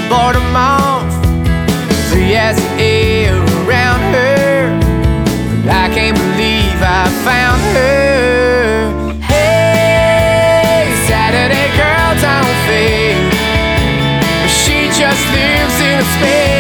boredom off. Free as the air around her, but I can't believe I found her. Hey, Saturday girl don't fade, but she just lives in a space.